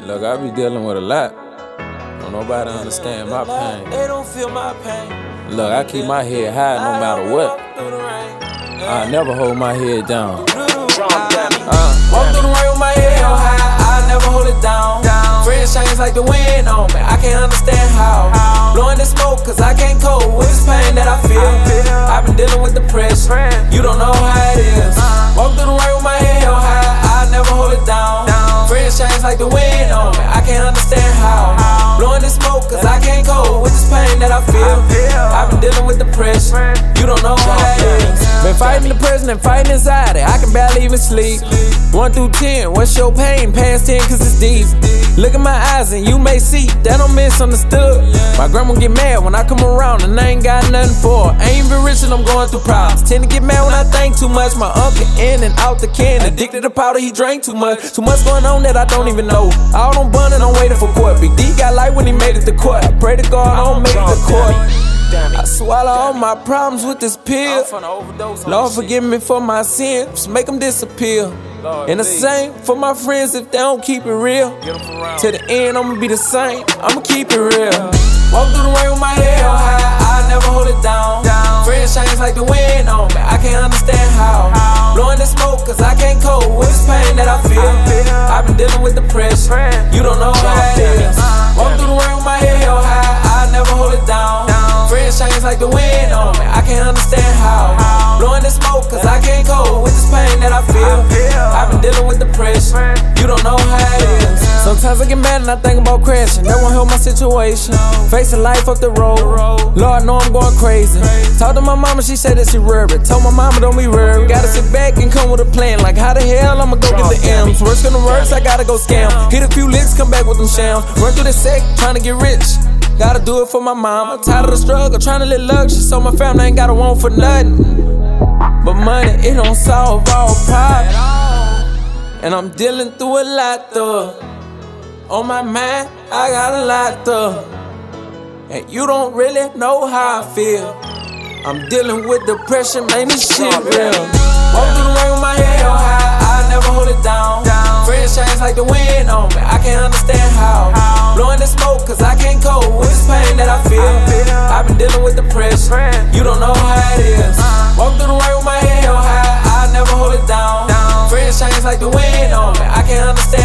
Look, I be dealing with a lot. Don't nobody understand my pain. They don't feel my pain. Look, I keep my head high no matter what. I never hold my head down. Walk through the rain with my head held high. I never hold it down. Friends change like the wind on me. I can't understand how. Blowing the smoke cause I can't cope with this pain that I feel. I've been dealing with depression. You don't know how it is. Walk through the rain with my head held high. I never hold it down. Friends change like the wind on me. I can't understand how. Blowing the smoke cause I can't cope with this pain that I feel. I've been dealing with depression. You don't know how it is. Been fighting depression and fighting anxiety. I can barely even sleep. 1 through 10, what's your pain? Past 10 cause it's deep. Look in my eyes and you may see that I'm misunderstood. My grandma get mad when I come around and I ain't got nothing for her. Ain't even rich and I'm going through problems. Tend to get mad when I think too much. My uncle in and out the can. Addicted to powder, he drank too much. Too much going on that I don't even know. All on bun and I'm waiting for court. Big D got light when he made it to court. I pray to God I don't make it to court. I swallow all my problems with this pill. Lord forgive me for my sins, make them disappear. And the same for my friends if they don't keep it real. To the end I'ma be the same, I'ma keep it real. Walk through the rain with my head held high. I never hold it down. Friends change like the wind on me. I can't understand how. Blowing the smoke cause I can't cope with this pain that I feel. I've been dealing with depression. You don't know how it is. Walk through the rain with my head held high. I never hold it down. Friends change like the wind on me. I can't understand how. Blowing the smoke cause I can't cope with this pain that I feel. I've been dealing with depression. You don't know how it is. Sometimes I get mad and I think about crashing. That won't help my situation. Facing life up the road. Lord know I'm going crazy. Talked to my mama, she said that she worried. Told my mama don't be worried. Gotta sit back and come with a plan. Like how the hell I'ma go get the M's? Worst gonna worst, I gotta go scam. Hit a few licks, come back with them shams. Run through the sec, trying to get rich. Gotta do it for my mama. Tired of the struggle, trying to live luxury. So my family ain't gotta want for nothing. But money, it don't solve all problems. And I'm dealing through a lot though. On my mind, I got a lot though. And you don't really know how I feel. I'm dealing with depression, man, this shit real. Walk through the rain with my head held high. I never hold it down. Friends change like the wind on me. I can't understand how. Blowing the smoke cause I can't cope with this pain that I feel. I've been dealing with depression. You don't know how it is. Walk through the rain with my head held high. I never hold it down. Friends change like the wind on me. I can't understand